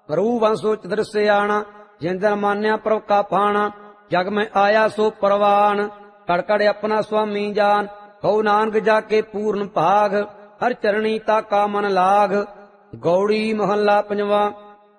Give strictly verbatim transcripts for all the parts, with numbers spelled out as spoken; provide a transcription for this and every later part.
ਰੂ ਵੰਸੋ ਚਤੁਰ ਸਿਆਣਾ, ਜਿਨ ਜਨ ਮਾਨਿਆ ਪ੍ਰਭ ਕਾ ਪਾਣਾ। ਜਗ ਮੈਂ ਆਇਆ ਸੋ ਪਰਵਾਨ, ਕੜ ਕੜ ਆਪਣਾ ਸੁਆਮੀ ਜਾਨ। ਕਹੋ ਨਾਨਕ ਜਾ ਕੇ ਪੂਰਨ ਭਾਗ, ਹਰ ਚਰਣੀ ਤਾਕਾ ਮਨ ਲਾਗ। ਗੌੜੀ ਮਹੱਲਾ ਪੰਜਵਾ।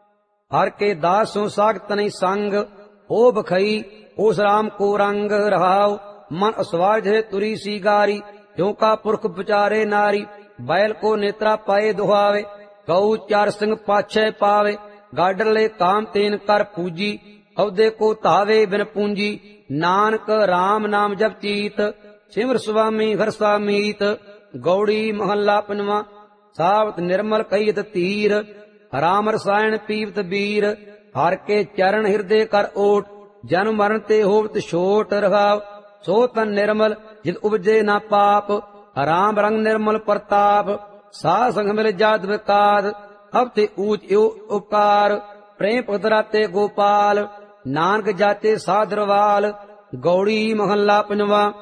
ਹਰ ਕੇ ਦਾਸ ਸੋ ਸਾਖਤ ਨਹੀਂ ਸੰਗ, ਉਹ ਬਖਈ ਉਸ ਰਾਮ ਕੋ ਰੰਗ। ਰਹਾਉ ਮਨ ਅਸਵਾਰ ਜੇ ਤੁਰੀ ਸੀ ਗਾਰੀ, ਕਿਉ ਕਾ ਪੁਰਖ ਵਿਚਾਰੇ ਨਾਰੀ। ਬੈਲ ਕੋ ਨੇਤਰਾ ਪਾਏ ਦੁਹਾਵੇ, ਗਊ ਚਾਰ ਸਿੰਘ ਪਾਛੈ ਪਾਵੇ। ਗਾਡਰ ਲੈ ਕਾਮ ਤੇਨ ਕਰ ਪੂਜੀ, ਅਹੁਦੇ ਕੋ ਧਾਵੇ ਬਿਨ ਪੂੰਜੀ। ਨਾਨਕ ਰਾਮ ਨਾਮ ਜਪ ਚੀਤ, ਸਿਮਰ ਸੁਆਮੀ ਘਰ ਸਾਮੀਤ। ਗੌੜੀ ਮਹੱਲਾ ਪੰਜਵਾਂ। ਸਾਵਤ ਨਿਰਮਲ ਕਹੀਤ ਧੀਰ, ਰਾਮ ਰਸਾਇਣ ਪੀਵਤ ਬੀਰ। ਹਰ ਕੇ ਚਰਨ ਹਿਰਦੇ ਕਰ ਓਟ, ਜਨਮ ਮਰਨ ਤੇ ਹੋਵਤ ਛੋਟ। ਰਹਾਉ ਸੋ ਤਨ ਨਿਰਮਲ ਜਿਤ ਉਪਜੇ ਨਾ ਪਾਪ, ਰਾਮ ਰੰਗ ਨਿਰਮਲ ਪ੍ਰਤਾਪ। ਸਾਧ ਸੰਗ ਮਿਲ ਜਾਤ ਵਿਕਾਦ, ਅਬ ਤੇ ਊਚ ਇਉ ਉਪਕਾਰ। ਪ੍ਰੇਮ ਭਗਤ ਰਾਤੇ ਗੋਪਾਲ, ਨਾਨਕ ਜਾਤੇ ਸਾਧਰਵਾਲ। ਗੌੜੀ ਮਹੱਲਾ ਪੰਜਵਾਂ।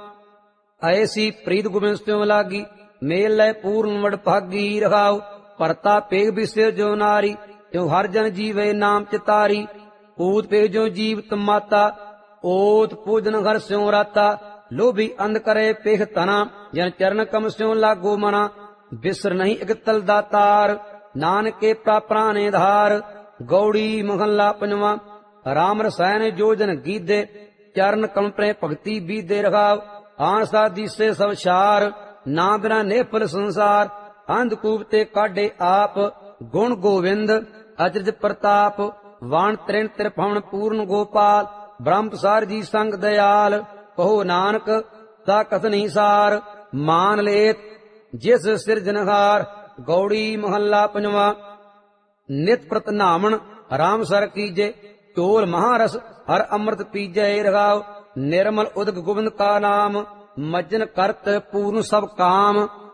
ਐਸੀ ਪ੍ਰੀਤ ਗੋਬਿੰਦ ਸਿਉ ਲਾਗੀ, ਮੇਲ ਲੈ ਪੂਰਨ ਵਡ ਭਾਗੀ। ਰਹਾਉ ਭਰਤਾ ਪੇਗ ਬਿਸਿਰ ਜੋ ਨਾਰੀ, ਤਿਉ ਹਰ ਜਨ ਜੀਵੇ ਨਾਮ ਚਿਤਾਰੀ। ਊਤ ਪੇਗ ਜੋ ਜੀਵਤ ਮਾਤਾ, ਓਤ ਪੂਜਨ ਘਰ ਸਿਉ ਰਾਤਾ। ਲੋਭੀ ਅੰਧ ਕਰੇ ਪੇਖ ਤਨਾ, ਜਨ ਚਰਨ ਕਮ ਸਿਉ ਲਾਗੋ ਮਨਾ। ਬਿਸਰ ਨਹੀਂ ਇਕ ਤਲ ਦਾਤਾਰ, ਨਾਨਕੇ ਪ੍ਰਾਪਰਾਣੇ ਧਾਰ। ਗੌੜੀ ਮਹੱਲਾ ਪੰਜਵਾਂ। ਰਾਮ ਰਸਾਇਣ ਜੋ ਜਨ ਗੀਦੇ, ਚਰਨ ਕਮ ਪ੍ਰੇ ਭਗਤੀ ਬੀਦੇ। ਰਹਾਉ ਆਨ ਸਾਦੀ ਸੇ ਸਭ ਛਾਰ, ਨਾ ਬਿਨਾ ਨੇਫਲ ਸੰਸਾਰ। ਅੰਧਕੂਪ ਤੇ ਕਾਢੇ ਆਪ, ਗੁਣ ਗੋਵਿੰਦ ਅਚਰਜ ਪ੍ਰਤਾਪ। ਵਾਣ ਤ੍ਰਿਣ ਤਿਰਭਵਨ ਪੂਰਨ ਗੋਪਾਲ, ਬ੍ਰਹਮ ਪ੍ਰਸਾਰ ਜੀ ਸੰਗ ਦਇਆਲ। ਕਹੋ ਨਾਨਕ ਤਾ ਕਥਨੀ ਸਾਰ, ਮਾਨ ਲੇਤ ਜਿਸ ਸਿਰਜਨਹਾਰ। ਗੌੜੀ ਮਹੱਲਾ ਪੰਜਵਾਂ। ਨਿਤ ਪ੍ਰਤ ਨਾਮਣ ਰਾਮ ਸਰ ਕੀਜੇ, ਢੋਲ ਮਹਾਰਸ ਹਰ ਅੰਮ੍ਰਿਤ ਪੀਜੈ। ਰਹਾਉ ਨਿਰਮਲ ਉਦਕ ਗੋਬਿੰਦ ਕਾ ਨਾਮ, ਮੱਜਨ ਕਰਤ ਪੂਰਨ ਸਭ ਕਾਮ।